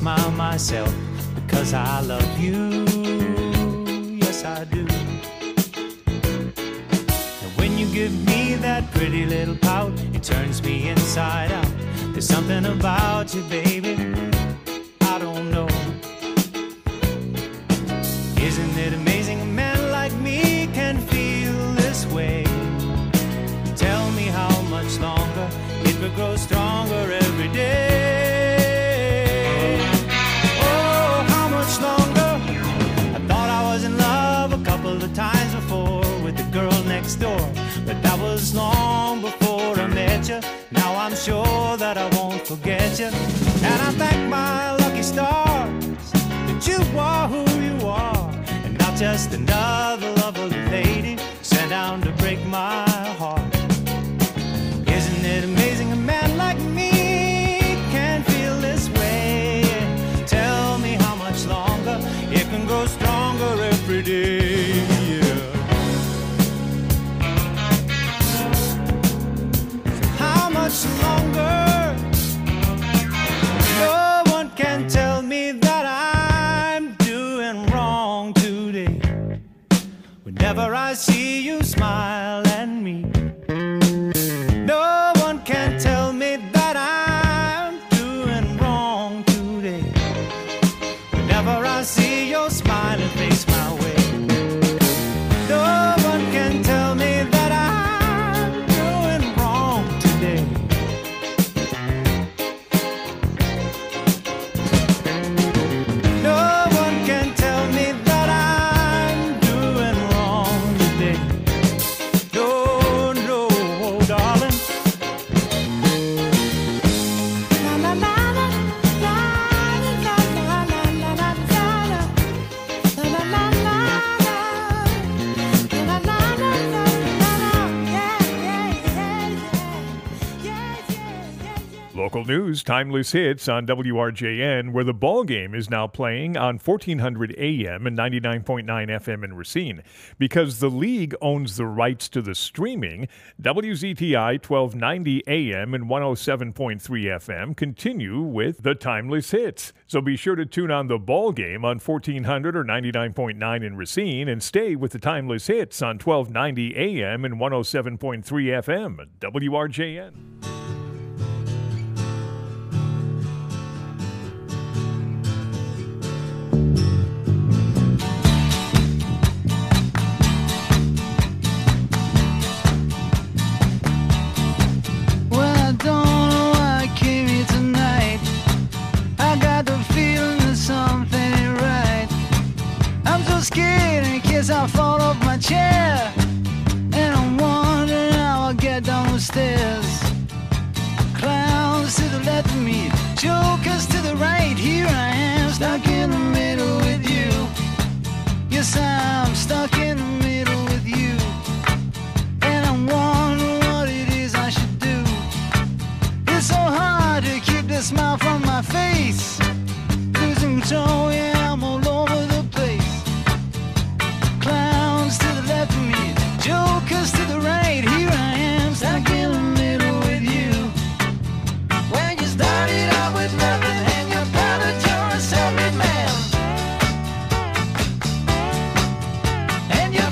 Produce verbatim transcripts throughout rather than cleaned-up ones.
smile myself because I love you. Yes, I do. And when you give me that pretty little pout, it turns me inside out. There's something about you, baby, I don't know. Isn't it amazing a man like me can feel this way? Tell me how much longer it will grow stronger every day. Oh, how much longer? I thought I was in love a couple of times before with the girl next door, but that was long before I met you. Now I'm sure that I won't forget you, and I thank my lucky stars that you are who you are, and not just another lovely lady sent down to break my heart. Isn't it amazing a man like me can feel this way? Tell me how much longer it can grow stronger every day. Yeah. How much longer? No one can tell me that I'm doing wrong today. Whenever I see you smile at me, no one can tell me that I'm doing wrong today. Whenever I see your smiling face my way, no one can tell me that I'm doing wrong today. No one can tell me that I'm doing wrong today. No, no, darling. Local news, timeless hits on W R J N, where the ball game is now playing on fourteen hundred A M and ninety-nine point nine F M in Racine. Because the league owns the rights to the streaming, W Z T I twelve ninety A M and one oh seven point three F M continue with the timeless hits. So be sure to tune on the ball game on fourteen hundred or ninety-nine point nine in Racine and stay with the timeless hits on twelve ninety A M and one oh seven point three F M, W R J N. I fall off my chair, and I'm wondering how I'll get down the stairs. Clowns to the left of me, jokers to the right. Here I am, stuck in the middle with you. Yes, I'm stuck in the middle with you, and I'm wondering what it is I should do. It's so hard to keep the smile from my face. Losing control, yeah, I'm all over the place. Clowns to the left of me, jokers to the right. Here I am, stuck in the middle with you. When you started out with nothing and you found that you're a self-made man, and you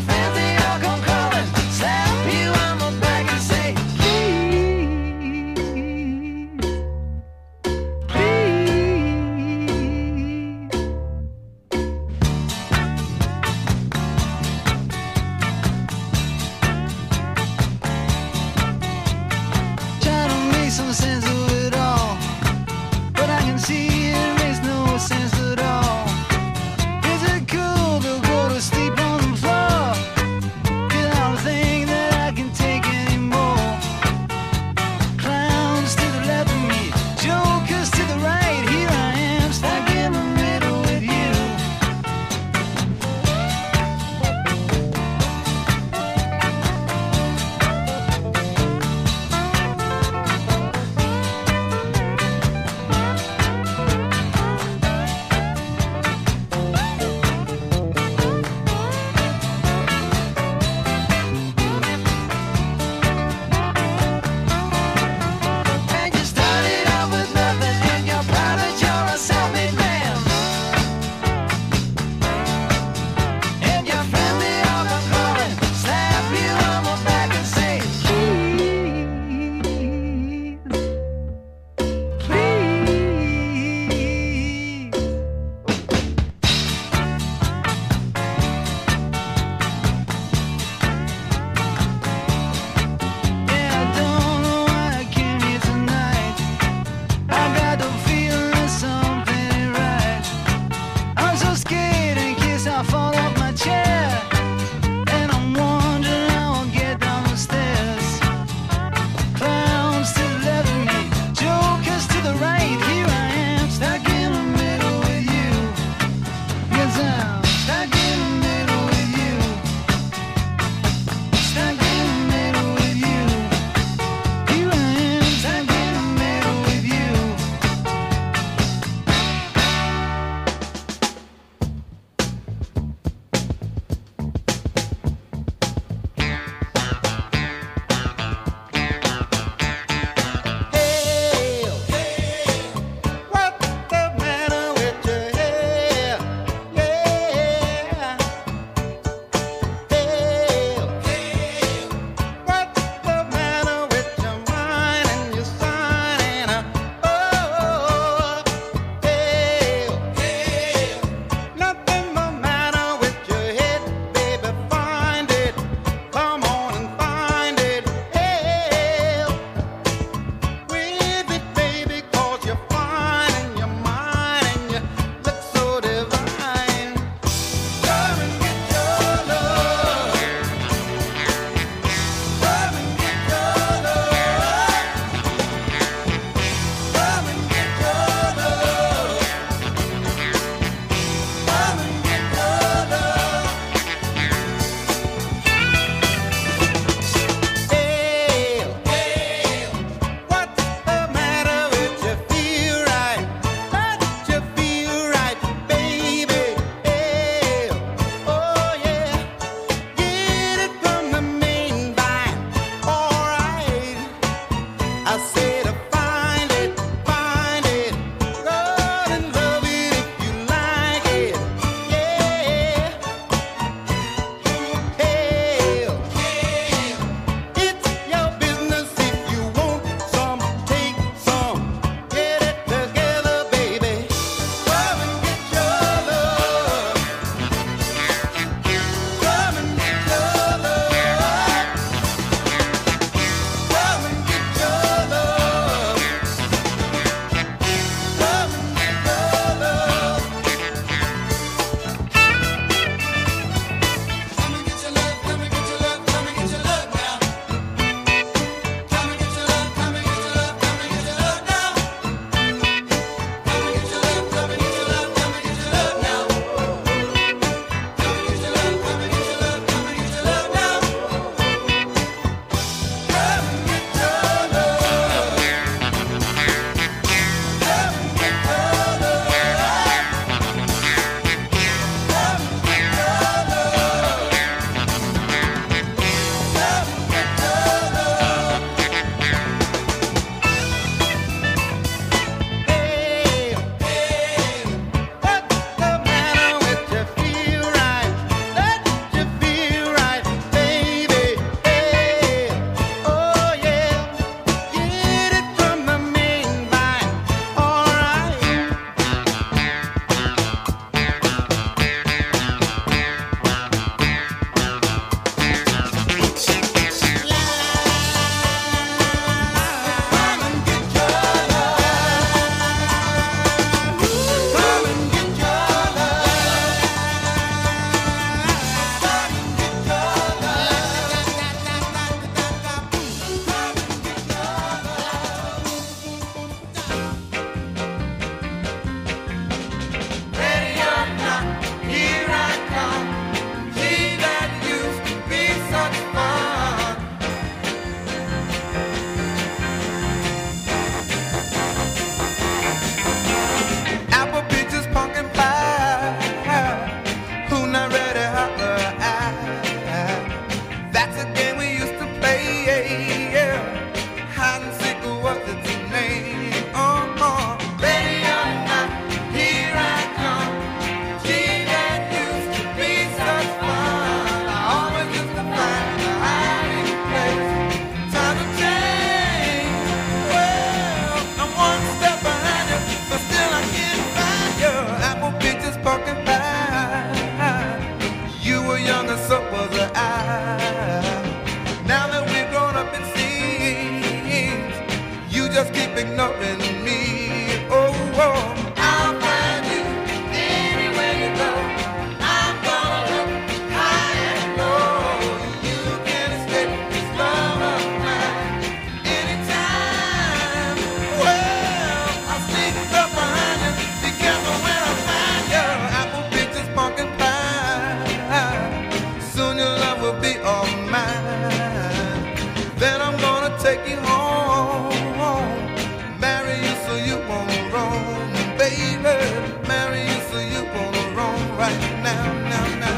yeah, yeah. Hide and seek was its name. Oh, oh. Baby, I'm not, here I come. Gee, that used to be such fun. I always used to find a hiding place. Time to change. Well, I'm one step behind you, but still I can't find you. Apple pictures, pumpkin pie. You were young and so was I. Now that we've grown up it seems, you just keep ignoring me. Oh, oh. I'll find you anywhere you go. I'm gonna look high and low. You can't escape this love of mine anytime. Well, I'll sneak up behind you. Be careful when I find you. Apple pictures, pumpkin pie. Soon your love will be all mine. Then I'm gonna take you home, marry you so you won't roam, baby. Marry you so you won't roam right now, now, now.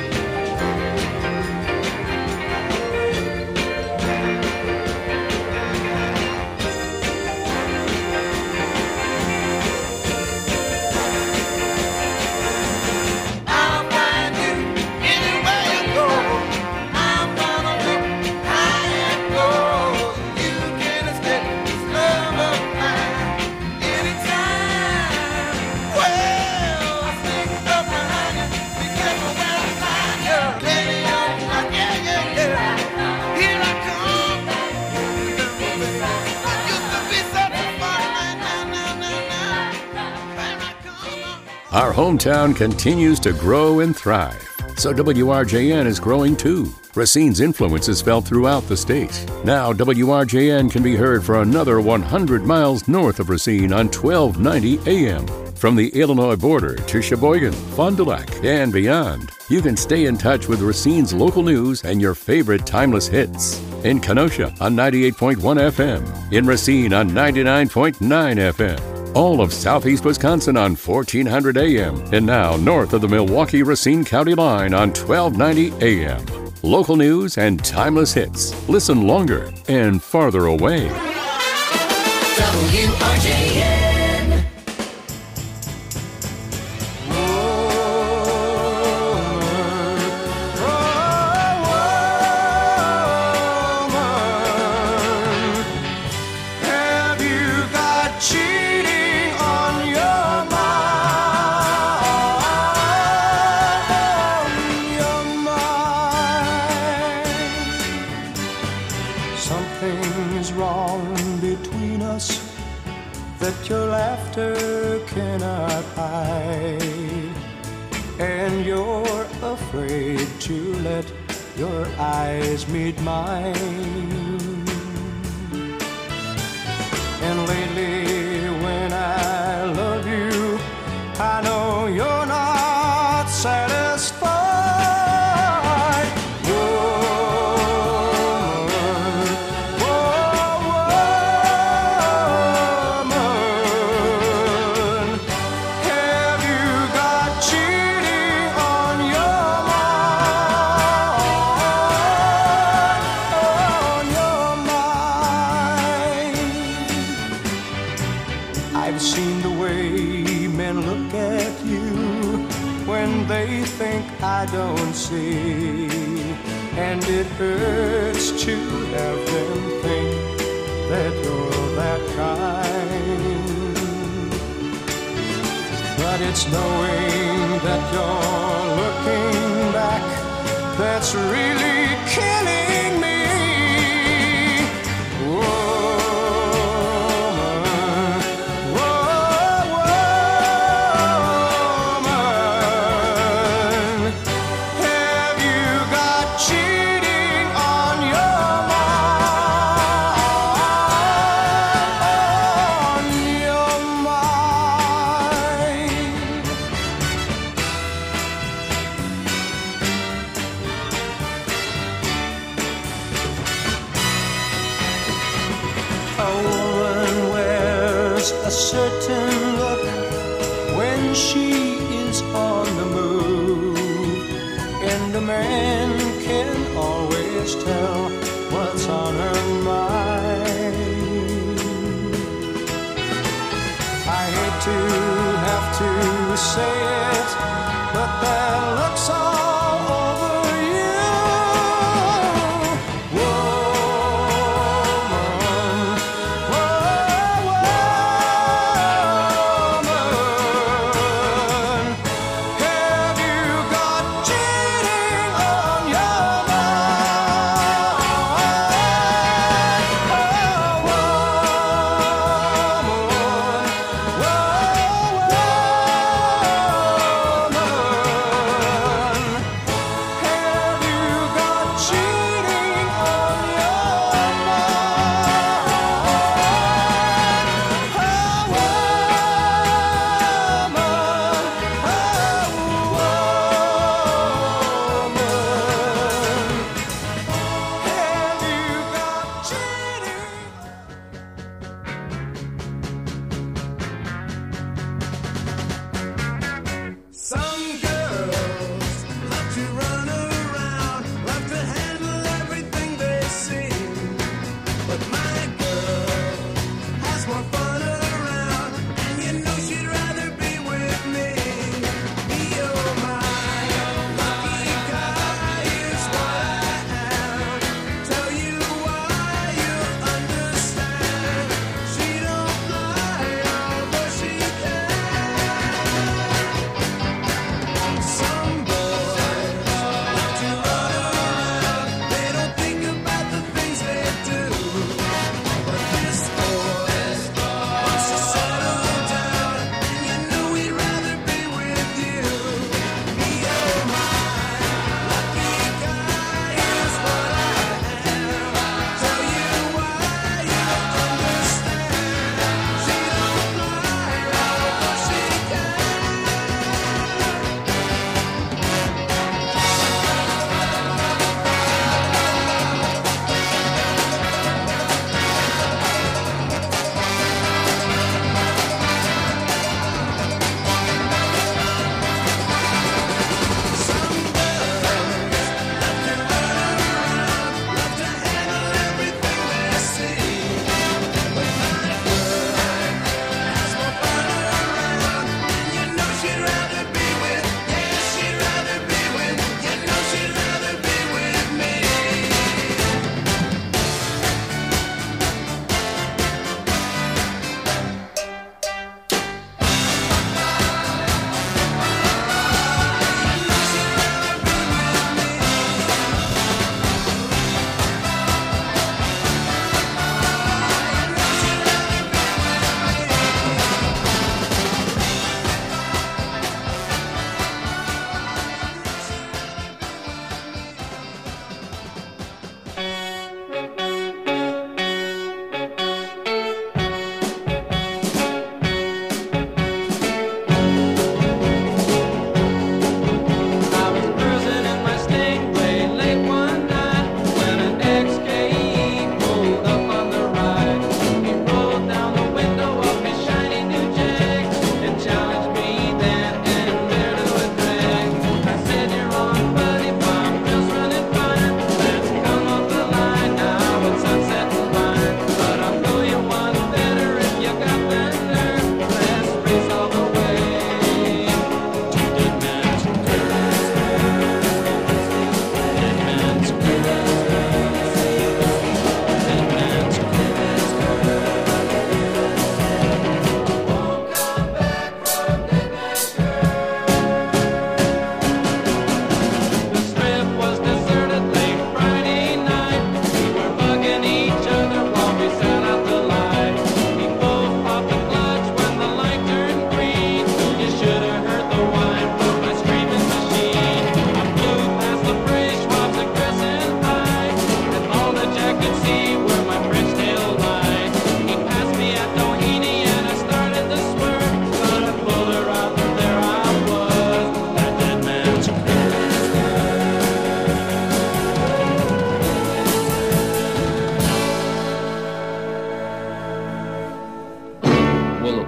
I'll find you anywhere you go. I'm gonna look high and low. You can't escape this love of mine anytime. Well, I sneak up behind you. Be careful when I find you. Baby, I'm not, yeah, yeah, yeah. Here I come. I used to be such a fun. Now, now, now, now. Here I come. Our hometown continues to grow and thrive, so W R J N is growing too. Racine's influence is felt throughout the state. Now W R J N can be heard for another one hundred miles north of Racine on twelve ninety A M. From the Illinois border to Sheboygan, Fond du Lac, and beyond, you can stay in touch with Racine's local news and your favorite timeless hits. In Kenosha on ninety-eight point one F M, in Racine on ninety-nine point nine F M, all of southeast Wisconsin on fourteen hundred A M, and now north of the Milwaukee-Racine County line on twelve ninety A M. Local news and timeless hits. Listen longer and farther away. W R J N. Have you got cheating on your mind? Your mind. Something's wrong between us that your laughter cannot hide, and you're afraid to let your eyes meet mine. And lately when I love you, I know you're not satisfied. Woman, woman, have you got cheating on your mind? On your mind. I've seen the way men look at you when they think I don't see, and it hurts to have them think that you're that kind. But it's knowing that you're looking back that's really killing me. Woman, woman, have you got cheating on your mind? On your mind. A woman wears a certain look when she is on the move, and a man can always tell what's on her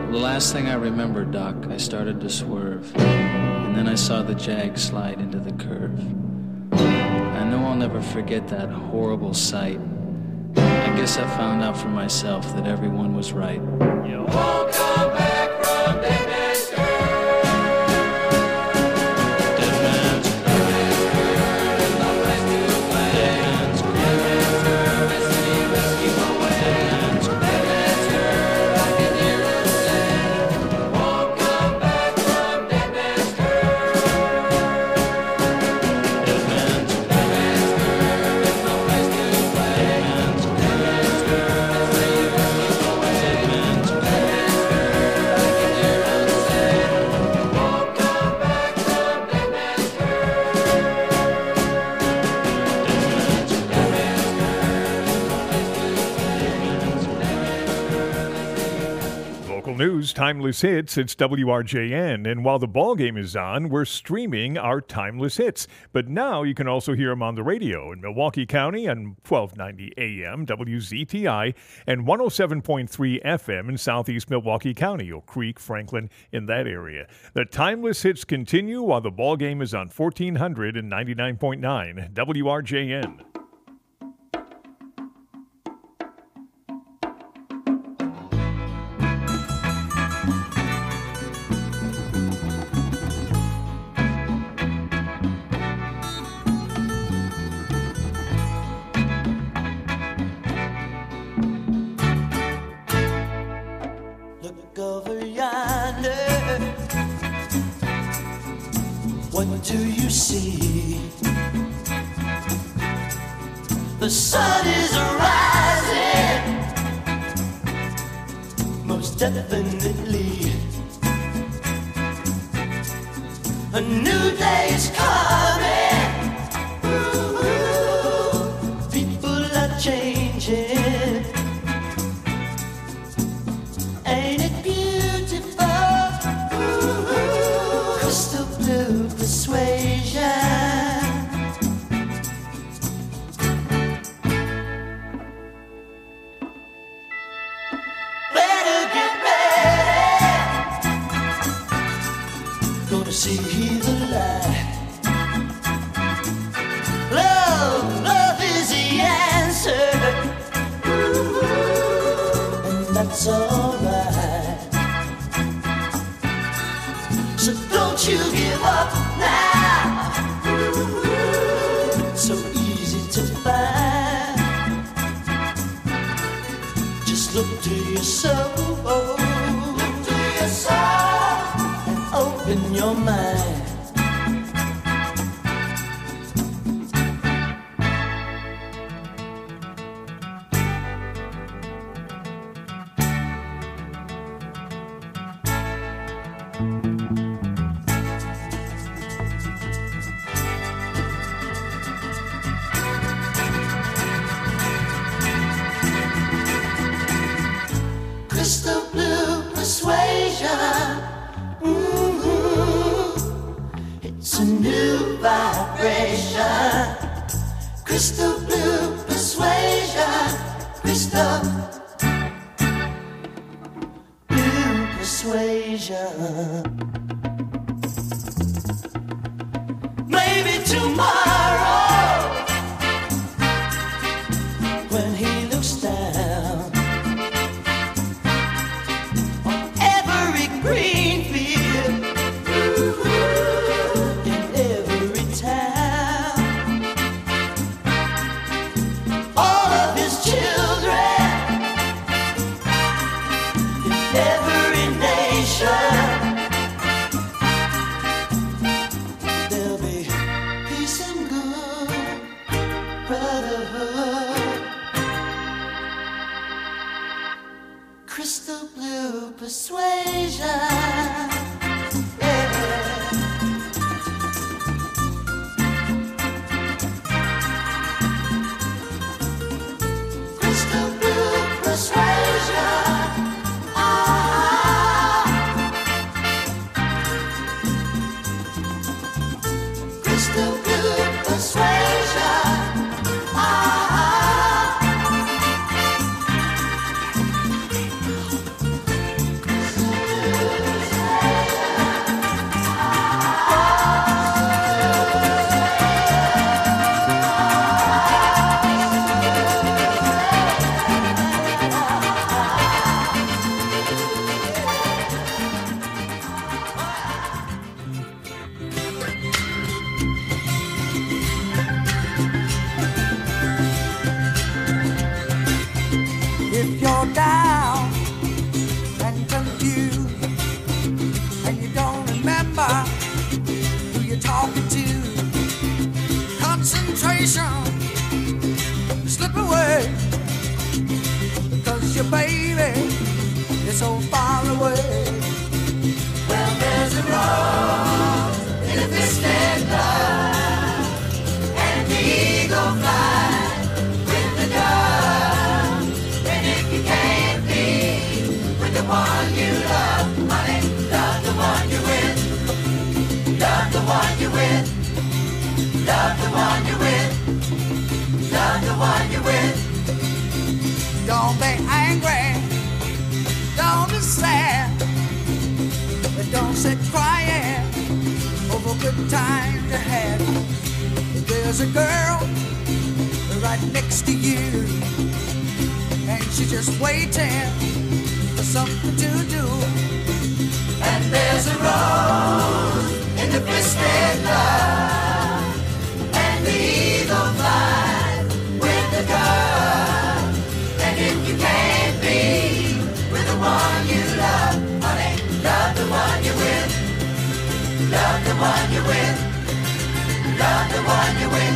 The last thing I remember, Doc, I started to swerve, and then I saw the Jag slide into the curve. I know I'll never forget that horrible sight. I guess I found out for myself that everyone was right. You won't come back from Dead Man's Curve. Dead Man's Curve is no place to play. Dead Man's Curve is any rescue away. Dead Man's Curve, Dead Man's Curve, I can hear him say, you won't come back from Dead Man's Curve. Dead Man's Curve, Dead Man's Curve is no place to play. Dead Man's Curve, Dead Man's Curve is any rescue away. Dead Man's Curve, Dead Man's Curve, I can hear him say, you won't come back from Dead Man's Curve. Dead Man's Curve, Local news, timeless hits. It's W R J N. And while the ball game is on, we're streaming our timeless hits. But now you can also hear them on the radio in Milwaukee County on twelve ninety A M, W Z T I, and one oh seven point three F M in southeast Milwaukee County, Oak Creek, Franklin, in that area. The timeless hits continue while the ball game is on fourteen hundred and ninety-nine point nine W R J N. Look over yonder. What do you see? The sun is rising, most definitely. A new day is coming. Ooh, people are changing. Ain't it beautiful? Ooh, crystal blue persuasion. Better get ready. Gonna see the light. Love, love is the answer. And that's alright. So don't you give up now. So easy to find. Just look to your soul. Look to your soul and open your mind. Crystal blue persuasion. Mhm. It's a new vibration. Crystal blue persuasion. Crystal blue persuasion. Maybe tomorrow, when he looks down on every green field, in every town, all of his children, in every nation, there'll be peace and good brotherhood. Crystal blue persuasion. Yeah. Crystal blue persuasion. Ah. Crystal blue persuasion. Ah. Crystal If you're down and confused and you don't remember who you're talking to, concentration slip away, because your baby is so far away. Well, there's a rose in a twisted love, and the eagle flies with the dove. And if you can't be with the one you love, honey, love the one you're with. Love the one you're with. Love the one you're with. Love the one you're with. Don't be angry. Don't be sad. But don't sit crying over good times you had. There's a girl right next to you, and she's just waiting for something to do. And there's a rose in the twisted love, and the eagle flies with the dove. And if you can't be with the one you love, honey, love the one you're with. Love the one you're with. Love the one you're with.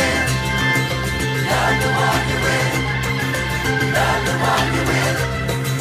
Love the one you're with.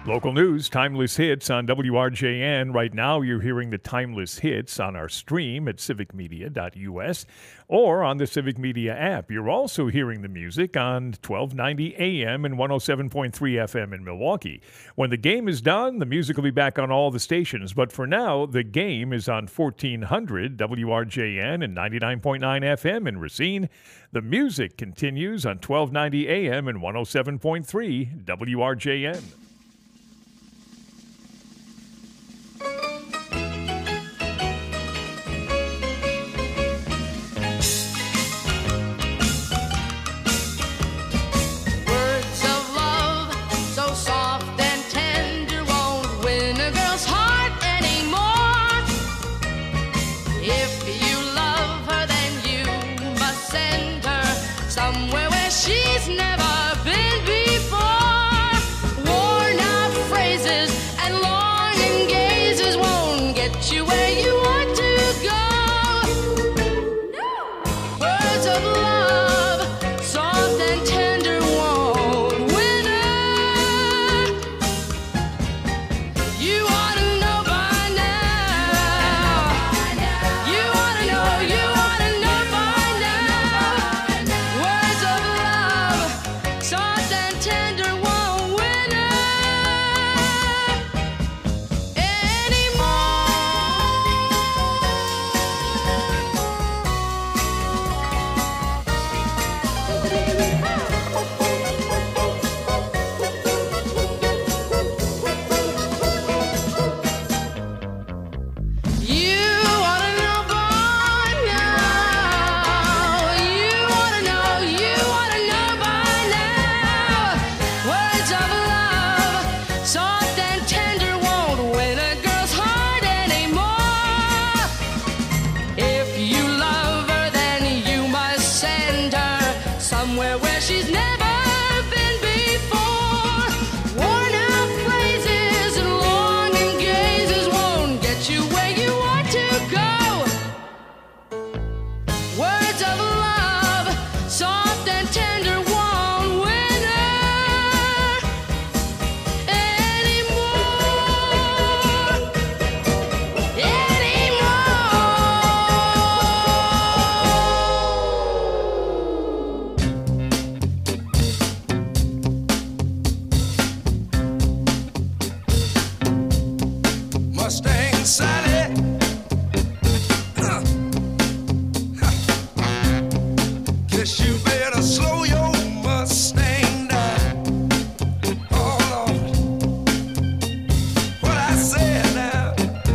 Local news, timeless hits on W R J N. Right now, you're hearing the timeless hits on our stream at civic media dot U S or on the Civic Media app. You're also hearing the music on twelve ninety A M and one oh seven point three F M in Milwaukee. When the game is done, the music will be back on all the stations. But for now, the game is on fourteen hundred W R J N and ninety-nine point nine F M in Racine. The music continues on twelve ninety A M and one oh seven point three W R J N. She's never been before. Worn out phrases and longing gazes won't get you where you want to go. Words of love, soft and tender, won't win her. You ought to know by now. You ought to know, you ought to know by now. Words of love, soft and tender, won't win her You ought to know by now. You ought to know, you ought to know by now. Words of love, soft and tender, won't win a girl's heart anymore. If you love her, then you must send her somewhere where she's never been before. Worn out phrases and longing gazes won't get you where you want to go. Words of love, soft and tender, won't win her anymore. Mustang Sally. Uh, Guess you better slow your Mustang down. Oh Lord, what I said now.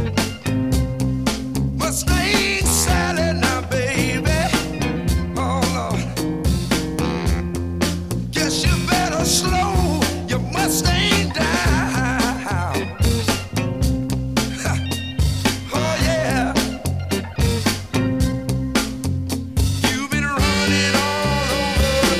Mustang Sally now, baby. Oh Lord, guess you better slow your Mustang down. Oh yeah, you've been running all over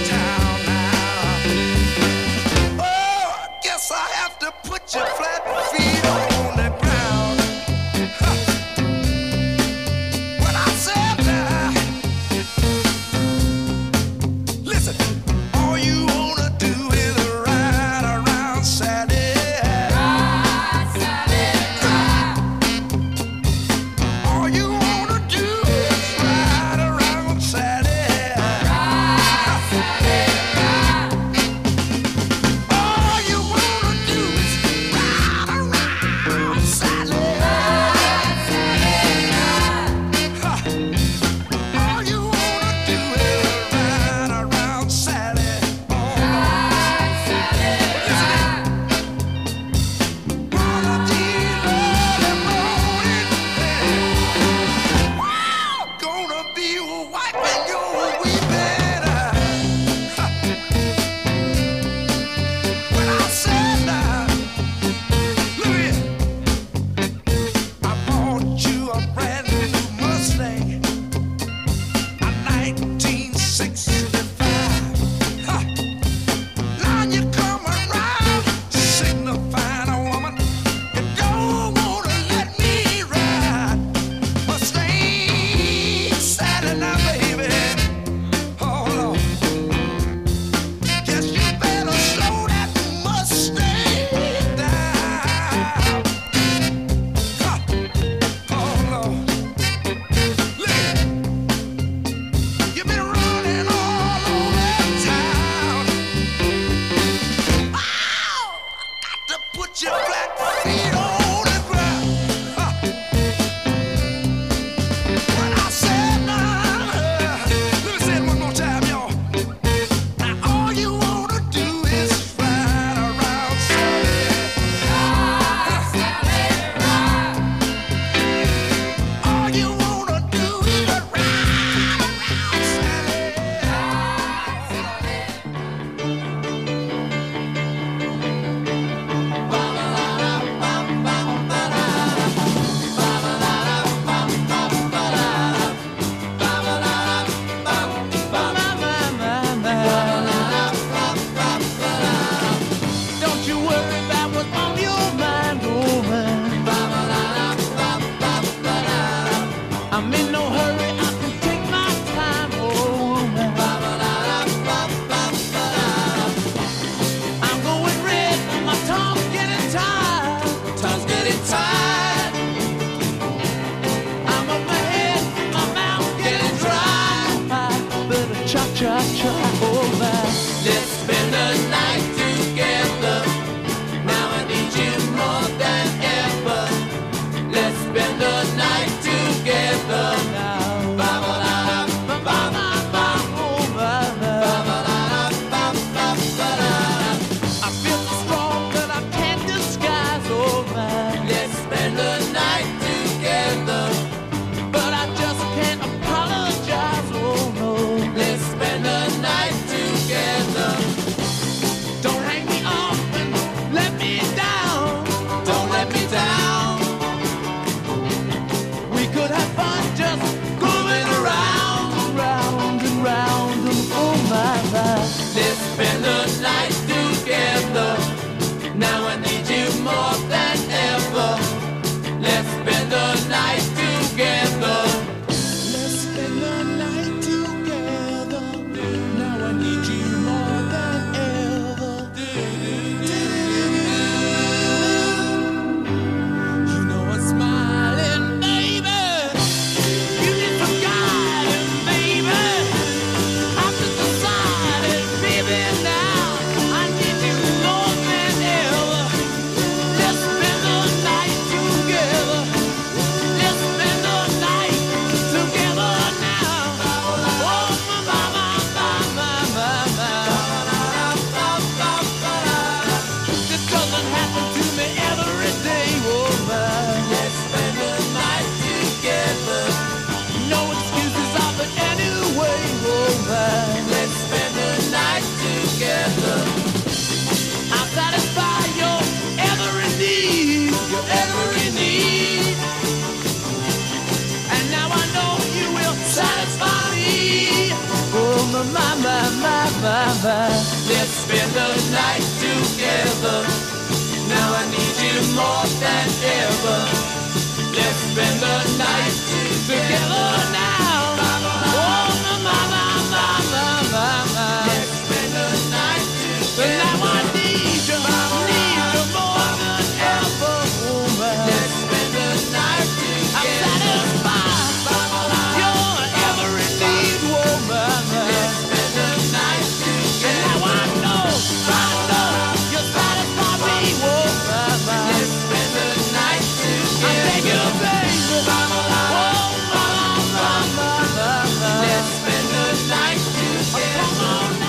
my, my, my, my, my. Let's spend the night together. Now I need you more than ever. Let's spend the night together now. Oh, my, my, my, my, my, my, my. Let's spend the night together. Now I need you, need you more than ever, woman. Let's spend the night together. I'm satisfied. You're every need, woman. Let's spend the night together. Now I know, I know you satisfy me, woman. Let's spend the night together. I beg you, baby. Oh, mama, mama, mama. Let's spend the night together. Come on now.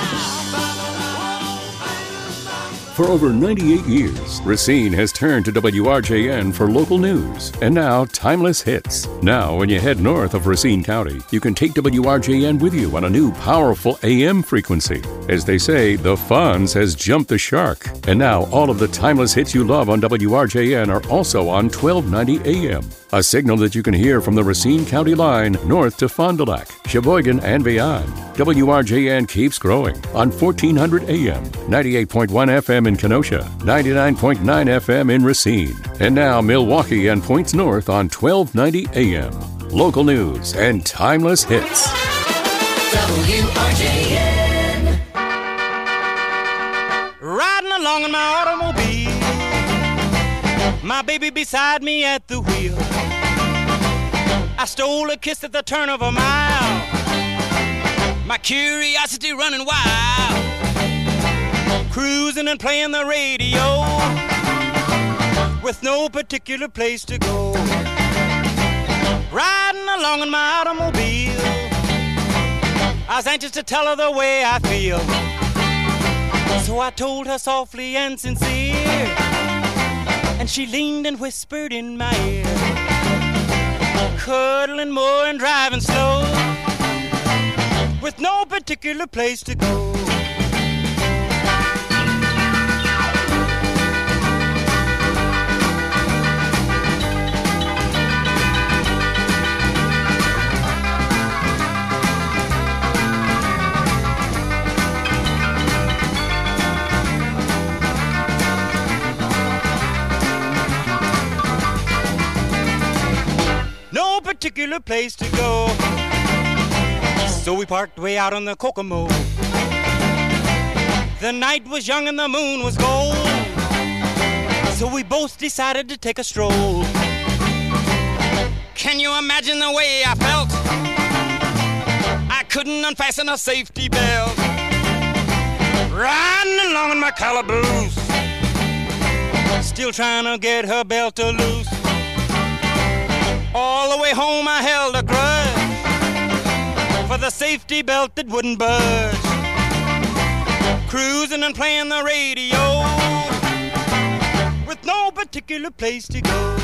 For over ninety-eight years, Racine has turned to W R J N for local news and now timeless hits. Now, when you head north of Racine County, you can take W R J N with you on a new powerful A M frequency. As they say, the Fonz has jumped the shark. And now, all of the timeless hits you love on W R J N are also on twelve ninety A M. A signal that you can hear from the Racine County line north to Fond du Lac, Sheboygan, and beyond. W R J N keeps growing on fourteen hundred A M, ninety-eight point one F M in Kenosha, ninety-nine point nine F M in Racine, and now Milwaukee and points north on twelve ninety A M. Local news and timeless hits. W R J N. Riding along in my automobile, my baby beside me at the wheel. I stole a kiss at the turn of a mile, my curiosity running wild, cruising and playing the radio with no particular place to go. Riding along in my automobile, I was anxious to tell her the way I feel. So I told her softly and sincere, and she leaned and whispered in my ear, cuddling more and driving slow with no particular place to go. No particular place to go. So we parked way out on the Kokomo. The night was young and the moon was gold, so we both decided to take a stroll. Can you imagine the way I felt? I couldn't unfasten a safety belt, riding along in my calaboose, still trying to get her belt to loose. All the way home I held a grudge for the safety belt that wouldn't budge, cruising and playing the radio with no particular place to go.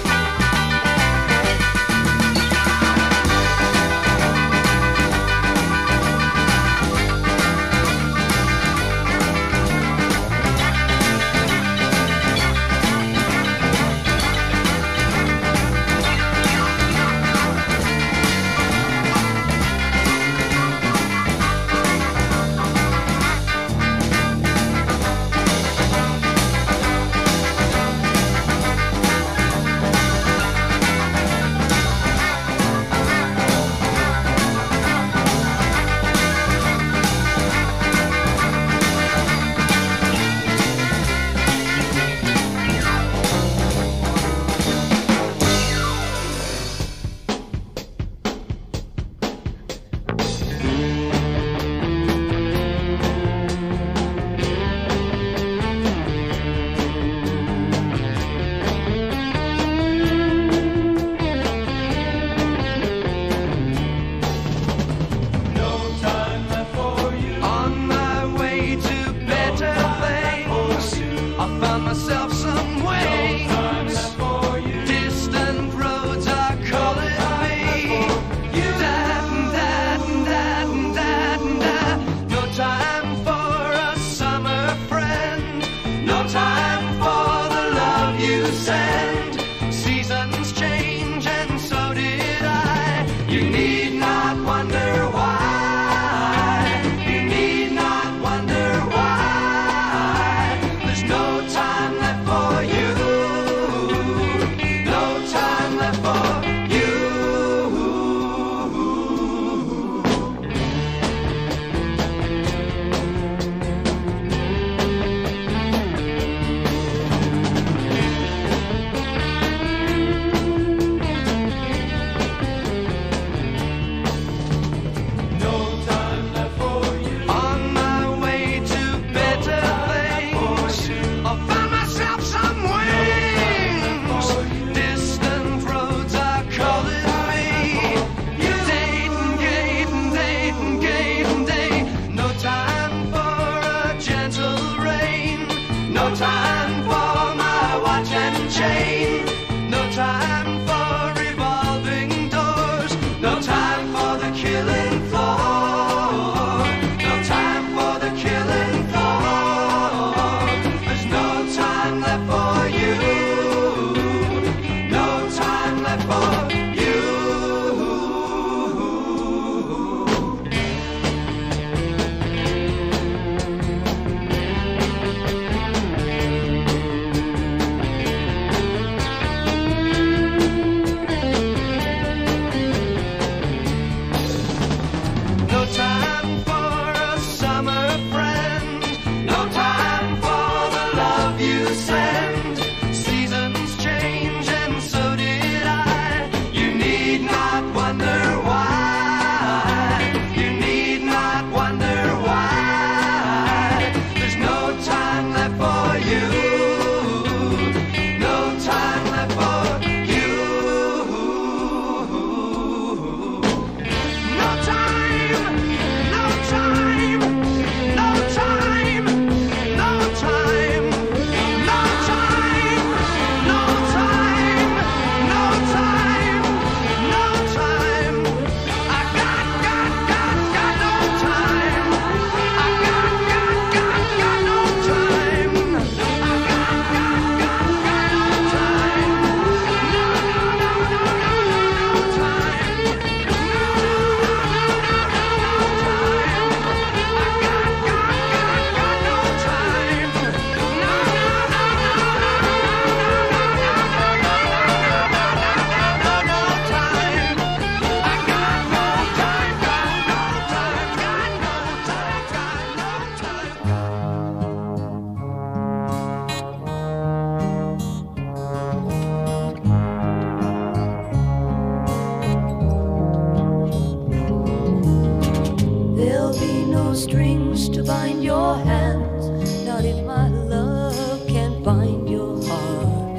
no strings to bind your hands, not if my love can find your heart.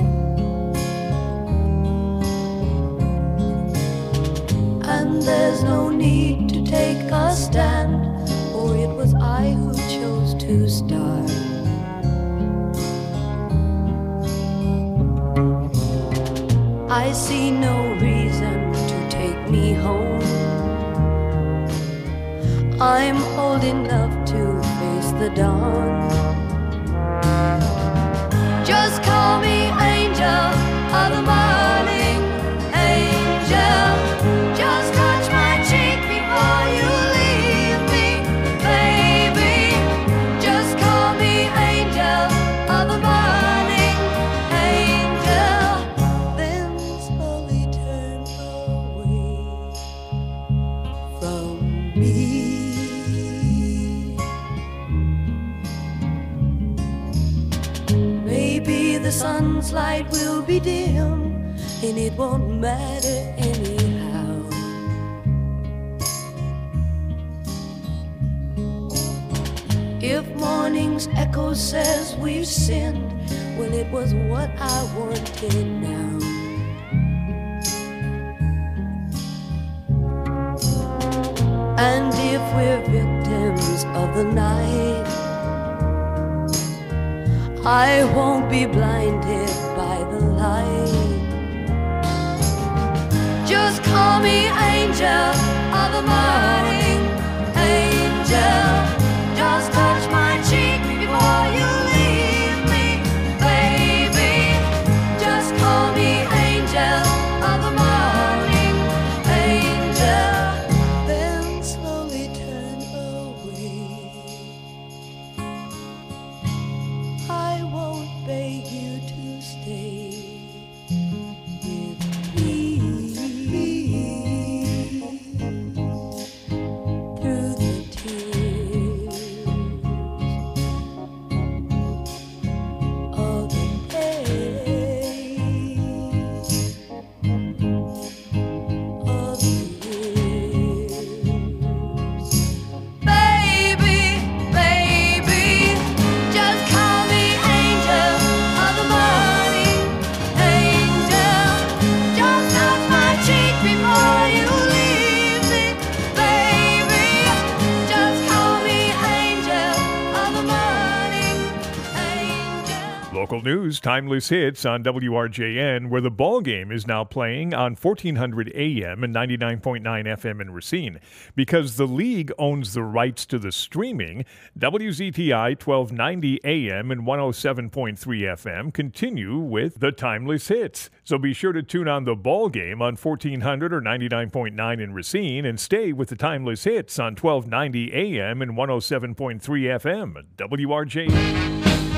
And there's no need to take a stand, for it was I who chose to start. I see no reason to take me home. I'm old enough to face the dawn. Just call me angel of the morning, angel. Just touch my cheek before you leave me, baby. Just call me angel of the morning, angel. Then slowly turn away from me. Maybe the sun's light will be dim, and it won't matter anyhow. If morning's echo says we've sinned, well, it was what I wanted now. And if we're victims of the night, I won't be blinded by the light. Just call me angel of the morning, angel. Just touch my cheek before you leave me, baby. Just call me angel of the morning, angel. Then slowly turn away. I won't beg you to stay with me. Through the tears of the days of the years. Baby, baby, just call me angel of the morning, angel. Just touch my cheek before you leave me, baby. Just call me angel of the morning, angel. Local news, timeless hits on W R J N, where the ball game is now playing on fourteen hundred A M and ninety-nine point nine F M in Racine. Because the league owns the rights to the streaming, W Z T I twelve ninety A M and one oh seven point three F M continue with the timeless hits. So be sure to tune on the ball game on fourteen hundred or ninety-nine point nine in Racine and stay with the timeless hits on twelve ninety A M and one oh seven point three F M. W R J N.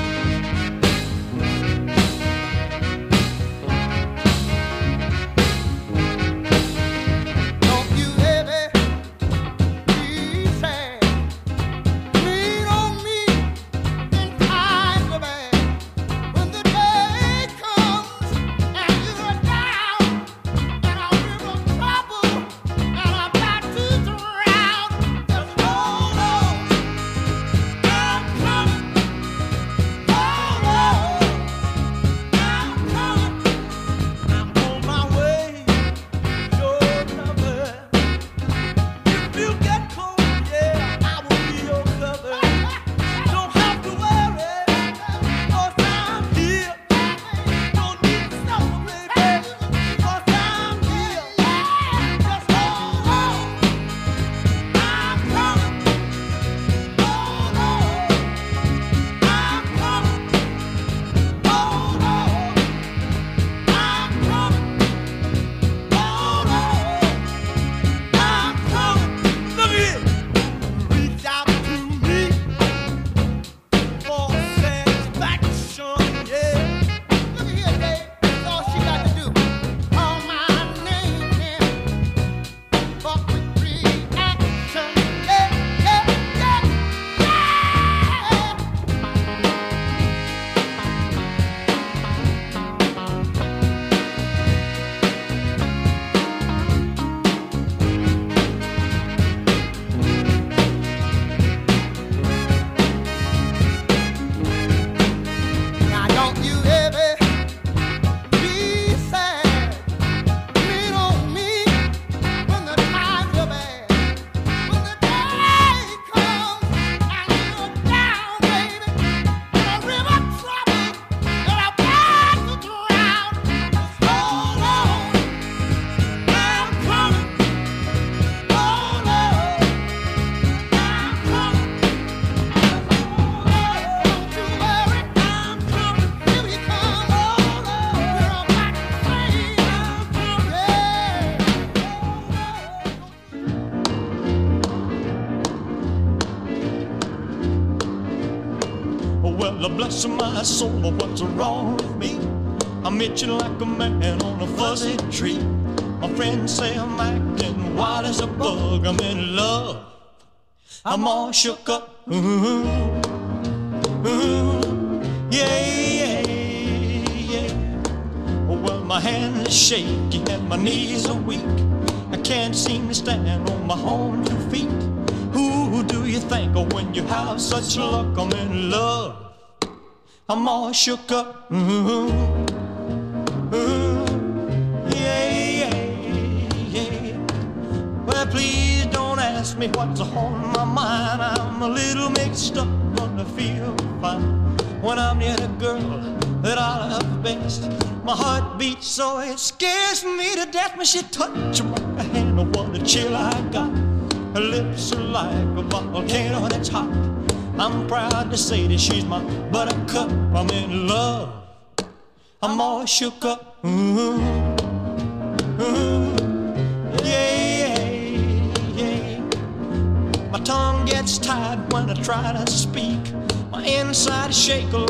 Don't you ever be sad. Lean on me in times of bad. When the day comes and you are down and I'm in trouble and I'm about to drown, just hold on. I'm coming. Lord bless my soul, what's wrong with me? I'm itching like a man on a fuzzy tree. My friends say I'm acting wild as a bug. I'm in love, I'm all shook up. Ooh, ooh, yeah, yeah, yeah. Well, my hands are shaky and my knees are weak. I can't seem to stand on my own two feet. Who do you think of when you have such luck? I'm in love, I'm all shook up. Ooh, ooh, yeah, yeah, yeah. Well, please don't ask me what's on my mind. I'm a little mixed up, but I feel fine when I'm near the girl that I love best. My heart beats so it scares me to death when she touches my hand. Oh, what a chill I got. Her lips are like a volcano that's hot. I'm proud to say that she's my buttercup. I'm in love, I'm all shook up. Ooh, ooh, yeah, yeah, yeah. My tongue gets tied when I try to speak. My inside is shaking.